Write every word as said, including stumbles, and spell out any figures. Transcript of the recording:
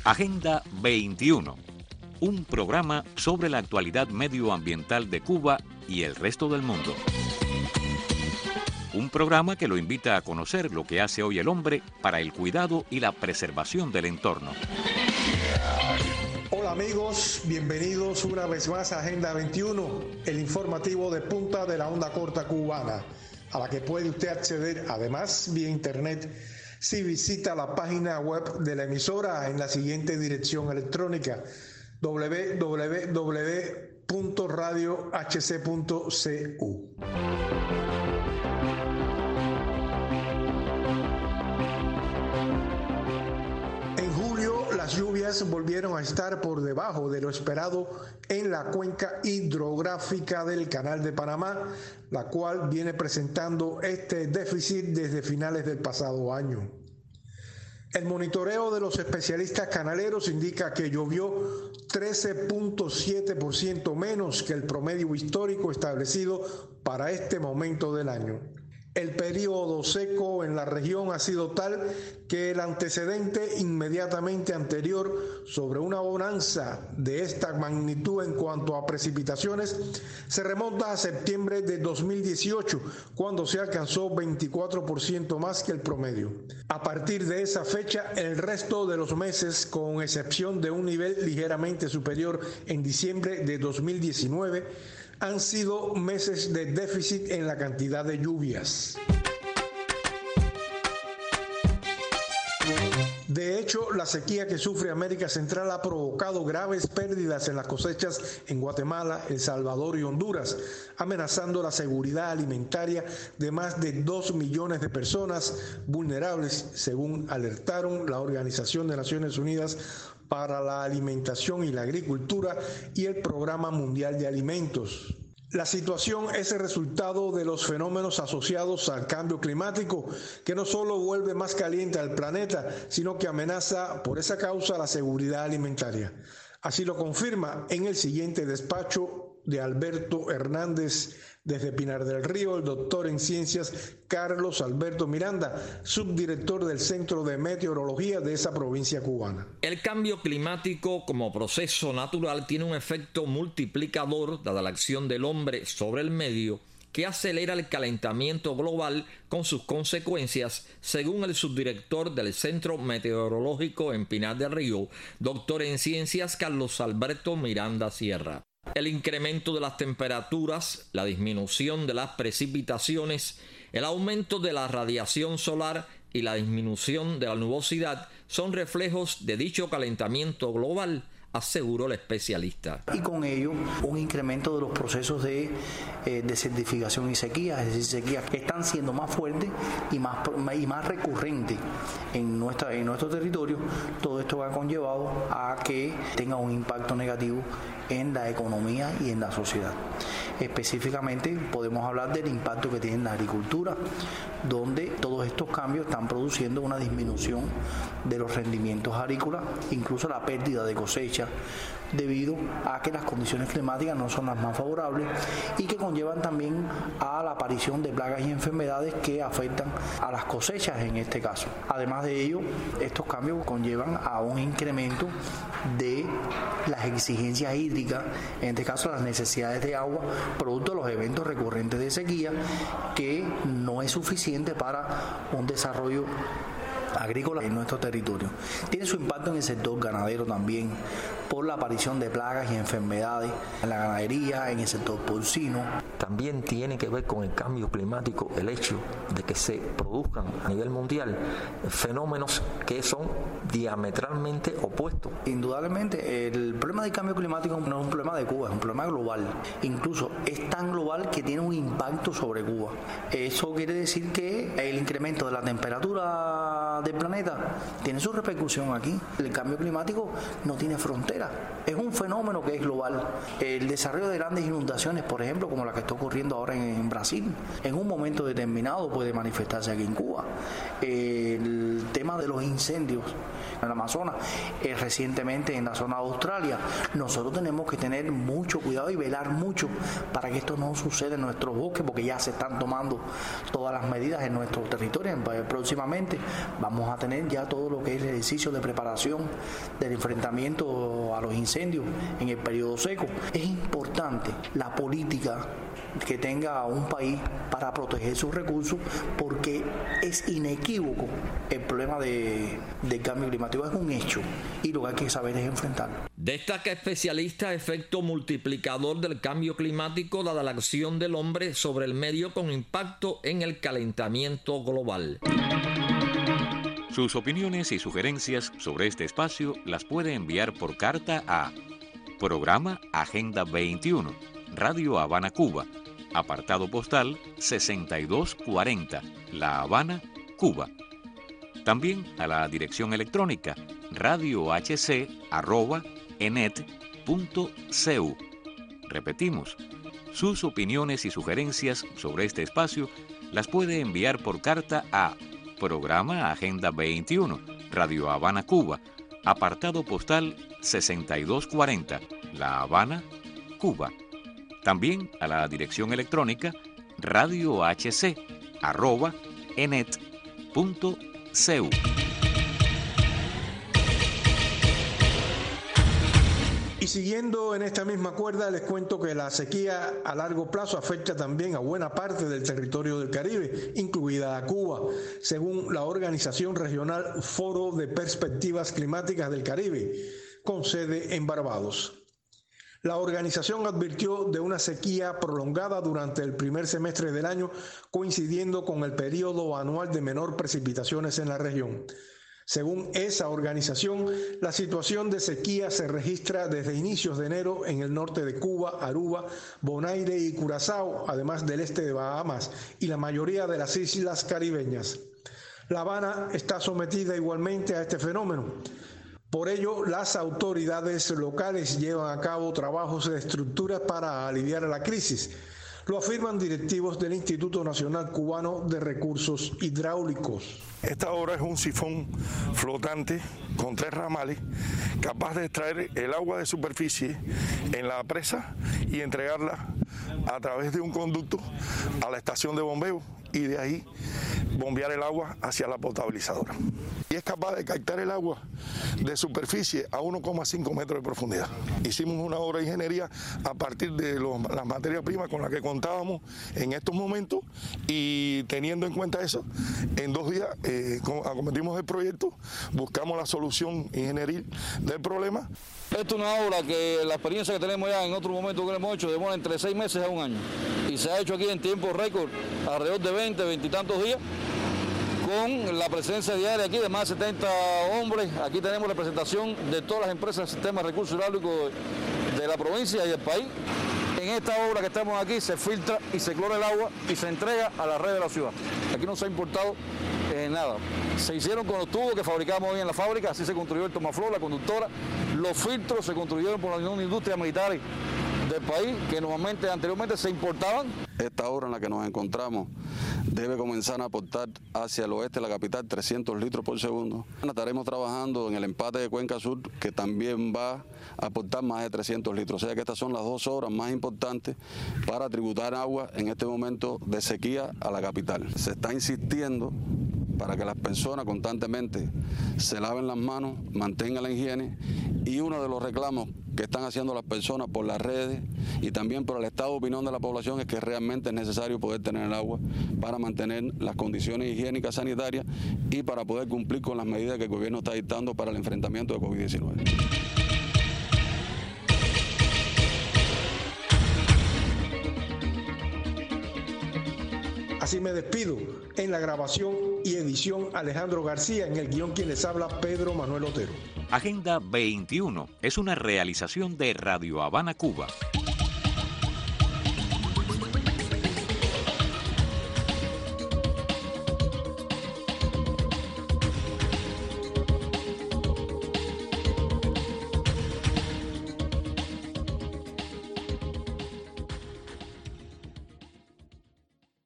Agenda veintiuno, un programa sobre la actualidad medioambiental de Cuba y el resto del mundo. Un programa que lo invita a conocer lo que hace hoy el hombre para el cuidado y la preservación del entorno. Hola amigos, bienvenidos una vez más a Agenda veintiuno, el informativo de punta de la onda corta cubana, a la que puede usted acceder además vía internet si visita la página web de la emisora en la siguiente dirección electrónica: doble u doble u doble u punto radio h c punto c u. En julio las lluvias volvieron a estar por debajo de lo esperado en la cuenca hidrográfica del Canal de Panamá, la cual viene presentando este déficit desde finales del pasado año. El monitoreo de los especialistas canaleros indica que llovió trece punto siete por ciento menos que el promedio histórico establecido para este momento del año. El periodo seco en la región ha sido tal que el antecedente inmediatamente anterior sobre una bonanza de esta magnitud en cuanto a precipitaciones se remonta a septiembre de dos mil dieciocho, cuando se alcanzó veinticuatro por ciento más que el promedio. A partir de esa fecha, el resto de los meses, con excepción de un nivel ligeramente superior en diciembre de dos mil diecinueve, han sido meses de déficit en la cantidad de lluvias. De hecho, la sequía que sufre América Central ha provocado graves pérdidas en las cosechas en Guatemala, El Salvador y Honduras, amenazando la seguridad alimentaria de más de dos millones de personas vulnerables, según alertaron la Organización de Naciones Unidas para la Alimentación y la Agricultura y el Programa Mundial de Alimentos. La situación es el resultado de los fenómenos asociados al cambio climático, que no solo vuelve más caliente al planeta, sino que amenaza por esa causa la seguridad alimentaria. Así lo confirma en el siguiente despacho de Alberto Hernández desde Pinar del Río el doctor en ciencias Carlos Alberto Miranda, subdirector del Centro de Meteorología de esa provincia cubana. El cambio climático como proceso natural tiene un efecto multiplicador dada la acción del hombre sobre el medio, que acelera el calentamiento global con sus consecuencias, según el subdirector del Centro Meteorológico en Pinar del Río, doctor en ciencias Carlos Alberto Miranda Sierra. El incremento de las temperaturas, la disminución de las precipitaciones, el aumento de la radiación solar y la disminución de la nubosidad son reflejos de dicho calentamiento global, aseguró el especialista. Y con ello, un incremento de los procesos de eh, desertificación y sequía, es decir, sequías que están siendo más fuertes y más, y más recurrentes en, nuestra, en nuestro territorio. Todo esto ha conllevado a que tenga un impacto negativo en la economía y en la sociedad. Específicamente podemos hablar del impacto que tiene en la agricultura, donde todos estos cambios están produciendo una disminución de los rendimientos agrícolas, incluso la pérdida de cosecha, debido a que las condiciones climáticas no son las más favorables y que conllevan también a la aparición de plagas y enfermedades que afectan a las cosechas en este caso. Además de ello, estos cambios conllevan a un incremento de las exigencias hídricas, en este caso las necesidades de agua, producto de los eventos recurrentes de sequía, que no es suficiente para un desarrollo agrícola en nuestro territorio. Tiene su impacto en el sector ganadero también, por la aparición de plagas y enfermedades en la ganadería, en el sector porcino. También tiene que ver con el cambio climático el hecho de que se produzcan a nivel mundial fenómenos que son diametralmente opuestos. Indudablemente, el problema del cambio climático no es un problema de Cuba, es un problema global. Incluso es tan global que tiene un impacto sobre Cuba. Eso quiere decir que el incremento de la temperatura del planeta tiene su repercusión aquí. El cambio climático no tiene fronteras. frontera, es un fenómeno que es global. El desarrollo de grandes inundaciones, por ejemplo, como la que está ocurriendo ahora en, en Brasil, en un momento determinado puede manifestarse aquí en Cuba. El tema de los incendios en el Amazonas, eh, recientemente en la zona de Australia, nosotros tenemos que tener mucho cuidado y velar mucho para que esto no suceda en nuestros bosques, porque ya se están tomando todas las medidas en nuestro territorio. Próximamente vamos a tener ya todo lo que es el ejercicio de preparación del enfrentamiento a los incendios en el periodo seco. Es importante la política que tenga un país para proteger sus recursos, porque es inequívoco el problema de, del cambio climático, es un hecho y lo que hay que saber es enfrentarlo. Destaca especialista efecto multiplicador del cambio climático dada la acción del hombre sobre el medio con impacto en el calentamiento global. Sus opiniones y sugerencias sobre este espacio las puede enviar por carta a Programa Agenda veintiuno, Radio Habana, Cuba, apartado postal sesenta y dos cuarenta, La Habana, Cuba. También a la dirección electrónica radiohc arroba enet punto cu. Repetimos, sus opiniones y sugerencias sobre este espacio las puede enviar por carta a Programa Agenda veintiuno, Radio Habana, Cuba, apartado postal sesenta y dos cuarenta, La Habana, Cuba. También a la dirección electrónica radiohc arroba enet punto cu. Y siguiendo en esta misma cuerda, les cuento que la sequía a largo plazo afecta también a buena parte del territorio del Caribe, incluida a Cuba, según la organización regional Foro de Perspectivas Climáticas del Caribe, con sede en Barbados. La organización advirtió de una sequía prolongada durante el primer semestre del año, coincidiendo con el periodo anual de menor precipitaciones en la región. Según esa organización, la situación de sequía se registra desde inicios de enero en el norte de Cuba, Aruba, Bonaire y Curazao, además del este de Bahamas y la mayoría de las islas caribeñas. La Habana está sometida igualmente a este fenómeno. Por ello, las autoridades locales llevan a cabo trabajos de estructura para aliviar la crisis. Lo afirman directivos del Instituto Nacional Cubano de Recursos Hidráulicos. Esta obra es un sifón flotante con tres ramales capaz de extraer el agua de superficie en la presa y entregarla a través de un conducto a la estación de bombeo y de ahí bombear el agua hacia la potabilizadora. Y es capaz de captar el agua de superficie a uno coma cinco metros de profundidad. Hicimos una obra de ingeniería a partir de los, las materias primas con las que contábamos en estos momentos, y teniendo en cuenta eso, en dos días eh, acometimos el proyecto, buscamos la solución ingenieril del problema. Esta es una obra que la experiencia que tenemos ya en otro momento que lo hemos hecho demora entre seis meses a un año, y se ha hecho aquí en tiempo récord, alrededor de veinte, veinte y tantos días, con la presencia diaria aquí de más de setenta hombres. Aquí tenemos representación de todas las empresas del sistema de recursos hidráulicos de la provincia y del país. En esta obra que estamos aquí se filtra y se clora el agua y se entrega a la red de la ciudad. Aquí no se ha importado eh, nada. Se hicieron con los tubos que fabricamos hoy en la fábrica, así se construyó el tomaflow, la conductora. Los filtros se construyeron por las industrias militares del país, que normalmente, anteriormente se importaban. Esta obra en la que nos encontramos debe comenzar a aportar hacia el oeste de la capital trescientos litros por segundo. Estaremos trabajando en el empate de Cuenca Sur, que también va a aportar más de trescientos litros. O sea que estas son las dos obras más importantes para tributar agua en este momento de sequía a la capital. Se está insistiendo para que las personas constantemente se laven las manos, mantengan la higiene, y uno de los reclamos que están haciendo las personas por las redes y también por el estado de opinión de la población es que realmente es necesario poder tener el agua para mantener las condiciones higiénicas sanitarias y para poder cumplir con las medidas que el gobierno está dictando para el enfrentamiento de COVID diecinueve. Así me despido. En la grabación y edición, Alejandro García. En el guión, quien les habla, Pedro Manuel Otero. Agenda veintiuno es una realización de Radio Habana, Cuba.